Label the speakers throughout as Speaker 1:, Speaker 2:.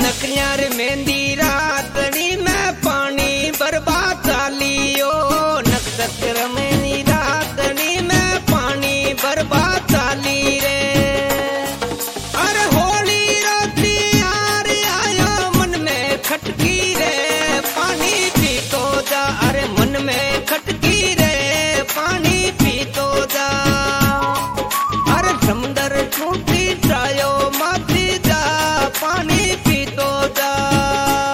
Speaker 1: नकलियां रे मेहंदी रातनी में पानी बर्बाद चालियो नक्षत्र में रातनी में पानी बर्बाद चाली रे। अरे होली रात्रि यार आया मन में खटकी रे पानी पी तो जा। अरे मन में खटकी रे पानी पी तो जा। अरे समुंदर छूटी जायो माथी जा पानी पी तो जा।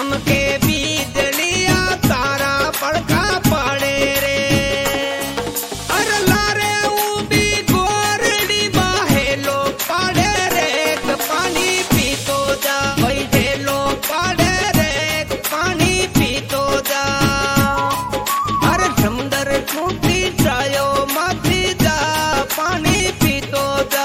Speaker 1: चमके बिजलिया तारा पड़का पड़े रे अरे लारे उबी गोरडी बाहेलो पड़े रे पानी पीतो जा भाई ढेलो पड़े रे पानी पीतो जा अरे समुंदर छूटी जायो माथी जा पानी पीतो जा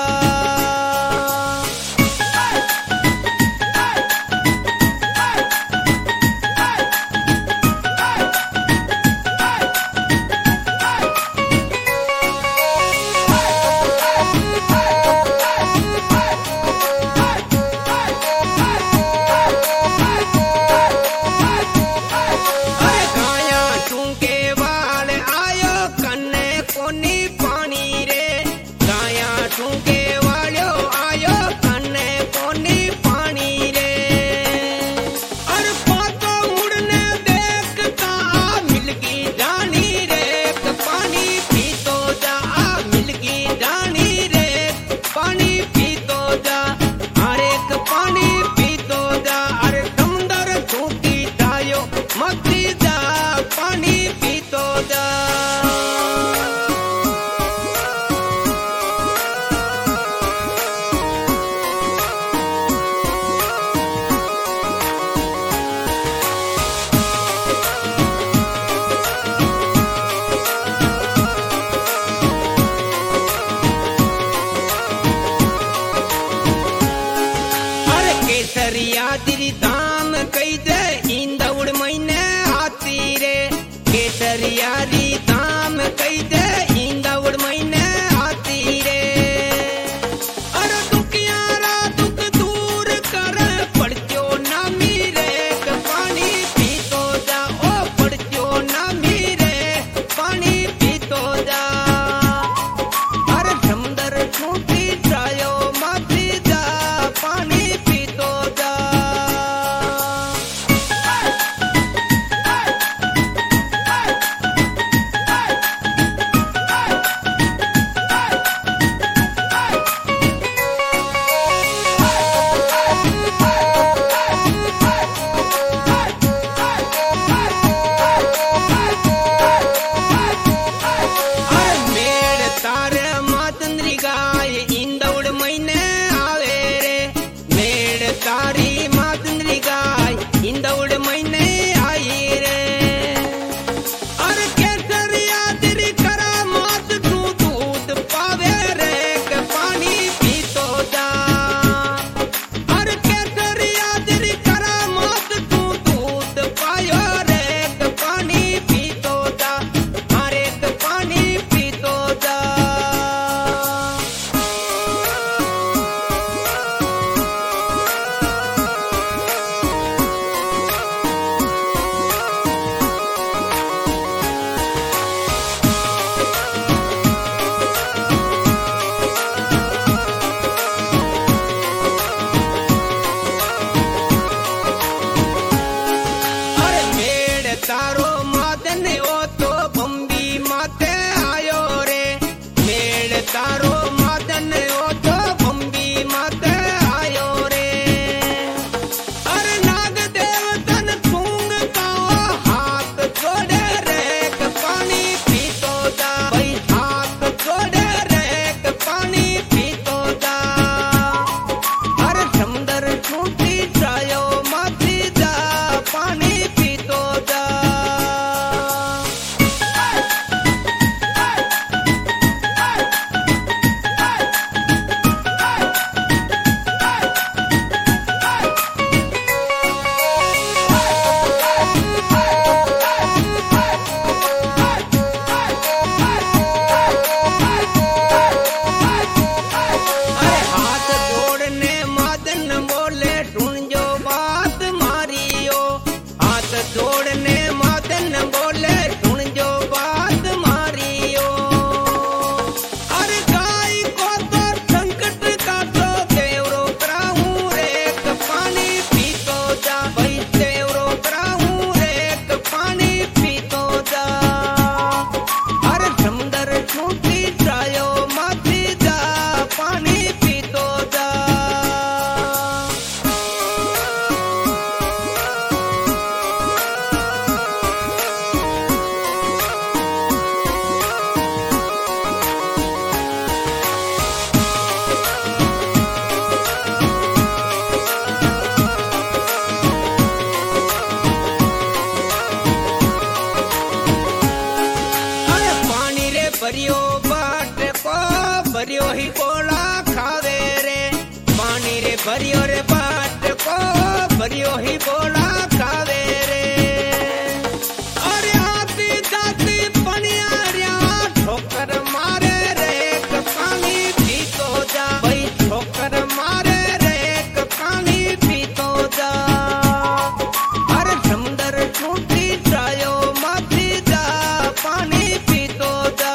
Speaker 1: केसरिया दिरी दाम कई दे इंदौड़ महीने आती रे केसरिया दी दाम कई दे इंदौड़ महीने आती रे अरे दुखियारा दुख दूर कर पड़चो ना मीरे पानी पीतो जा ओ पड़चो ना मीरे पानी पीतो जा अरे समुंदर छूटी जायो माथी जा पानी पीतो जा ही बोला खावे रे पानी रे भरियो रे बाट को भरियो ही बोला खावे रे अरे आती जाती पनिया ठोकर मारे रे पानी पीतो जा भाई ठोकर मारे रे पानी पीतो जा अरे समुंदर छूटी जायो माथी जा पानी पीतो जा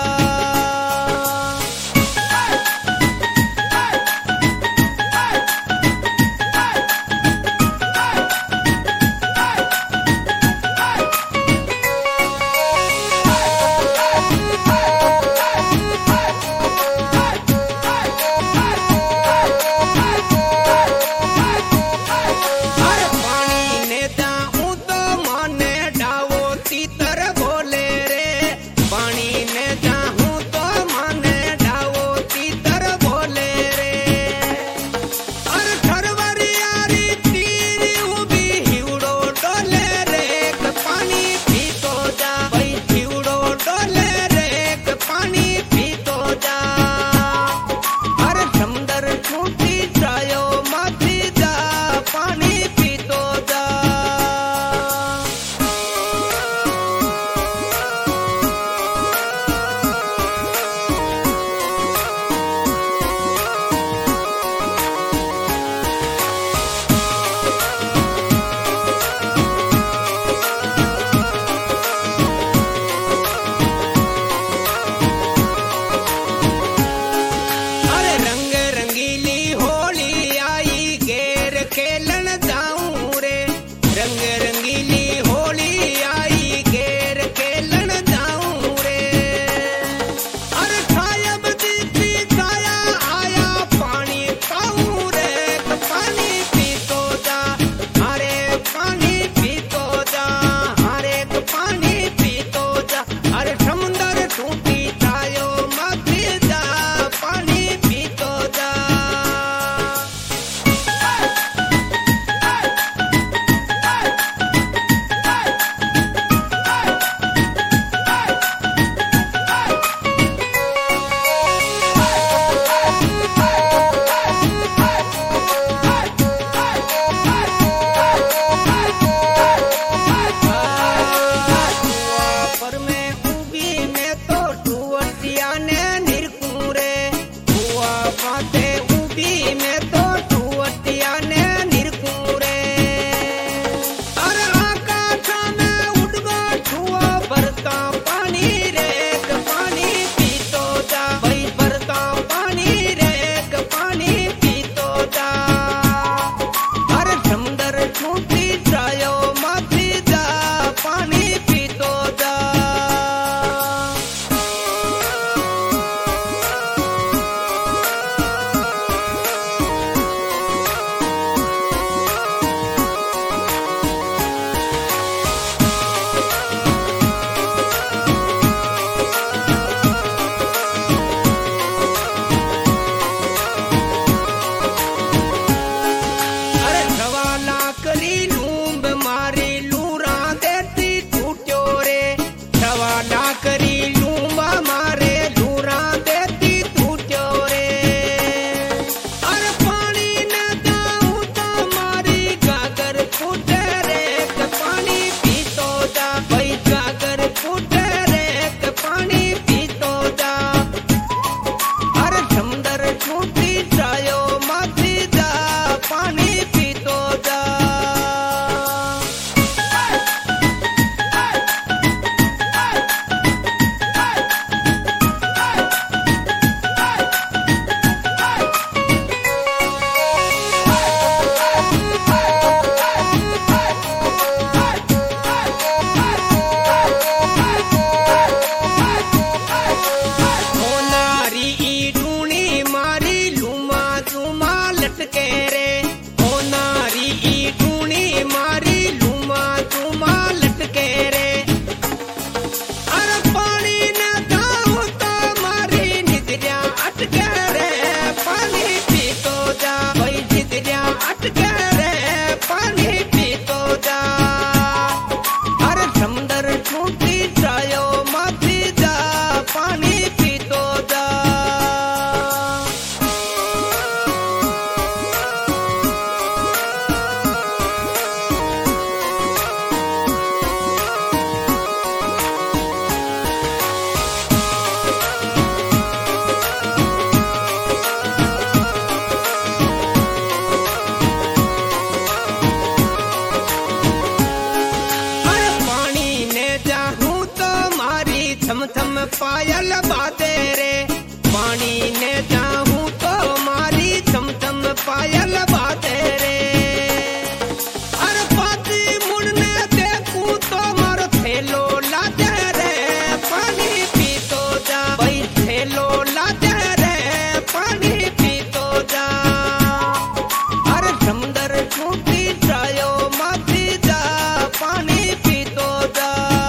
Speaker 1: थम थम पायल बाते रे पानी ने चाहूं तो मारी थम थम पायल बाते रे अरे पाती मुड़ने देखूं तो मारो थेलो लाते रे पानी पी तो जा भाई थेलो लाते रे पानी पी तो जा अरे समुंदर छूटी जायो माथी जा पानी पी तो जा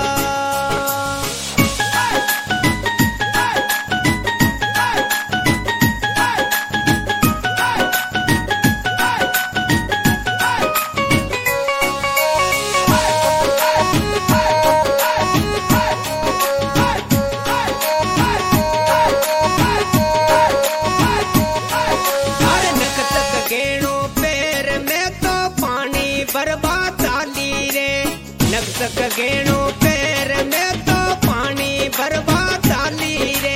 Speaker 1: बर्बाद चाली रे नक्सक गेणो पैर में तो पानी बर्बाद चाली रे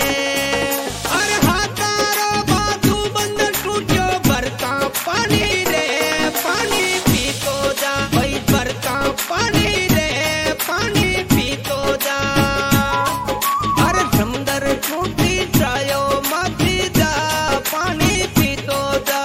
Speaker 1: अरे हाथारो बाजू बंद टूटो बरता पानी रे पानी पी तो जा भाई बरता पानी रे पानी पी तो जा अरे समुंदर टूटी जायो माथी जा पानी पी तो जा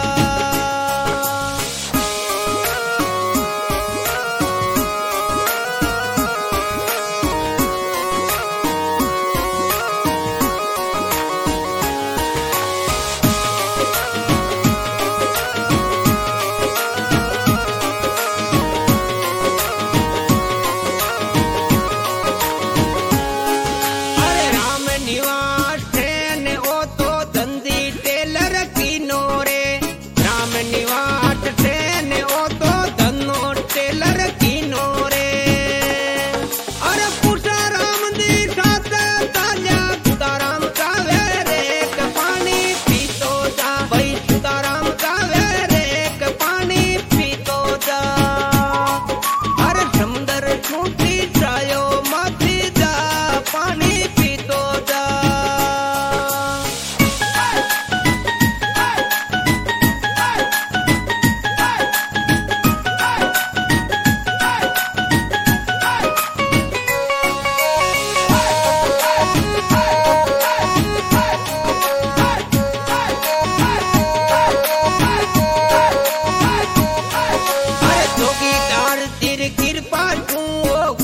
Speaker 1: कृपा तू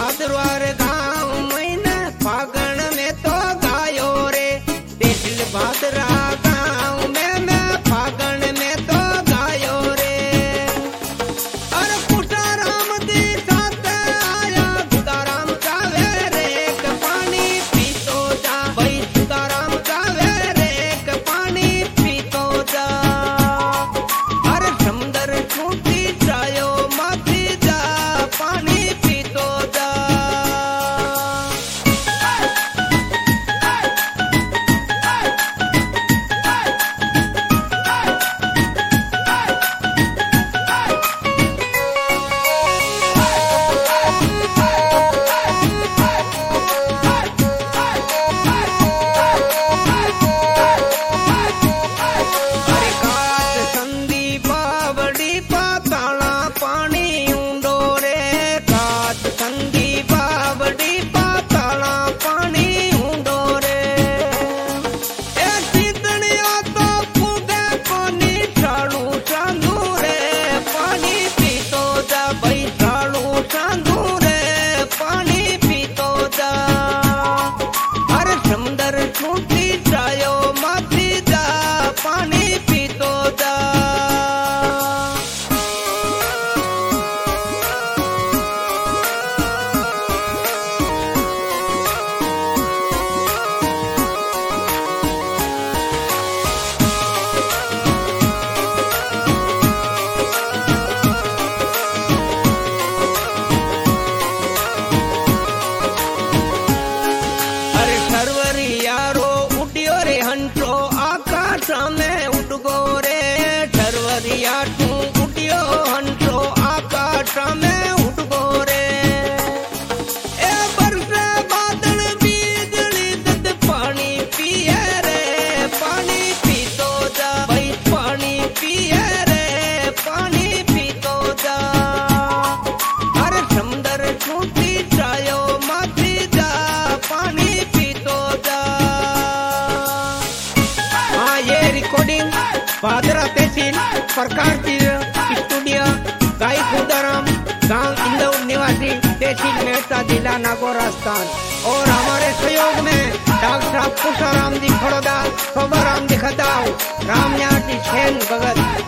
Speaker 1: भादरवार गाँव महीने फागण में तो गायो रे तेसिल भादरा गाँव में मैं फागण में तो गायो रे। अरे पुटाराम दी साथ आया सुदाराम गावे रे के पानी पीतो जा भाई सुदाराम गावे रे के पानी पीतो जा। अरे समुंदर छूटी जायो माथी जा पानी पीतो जा। अरे कात संदी बावड़ी पाताला पानी ऊंडो रे कात संदी बावड़ी पाताला पानी ऊंडो रे। ए सीतनिया तो फूगे कोनी सालू चांदू रे पानी पीतो जा भाई सालू चांदू रे पानी पीतो जा। अरे समुंदर छूटी जायो माथी जा पानी पीतो जा। अरे सरवरी यारो उड्यो रे हंसो आकाश में उड़गो रे सरवरिया तू उड्यो हंसो आकाश में उड़गो रे। ए बरसे बादल बीजली दद पानी पिए रे पानी पीतो जा भाई पानी पिए रे पानी पीतो जा। अरे समुंदर छूटी जायो माथी जा पानी पीतो जा। हाँ ये रिकॉर्डिंग भादरा तहसील प्रकार की स्टूडियो गाई खुदाराम गांव इंदौर निवासी तहसील मेहता जिला नागौर राजस्थान। और हमारे सहयोग में डॉक्टर साहब पुषाराम जी खड़ोदा सोबाराम जी खदाव रामयाटी सेन भगत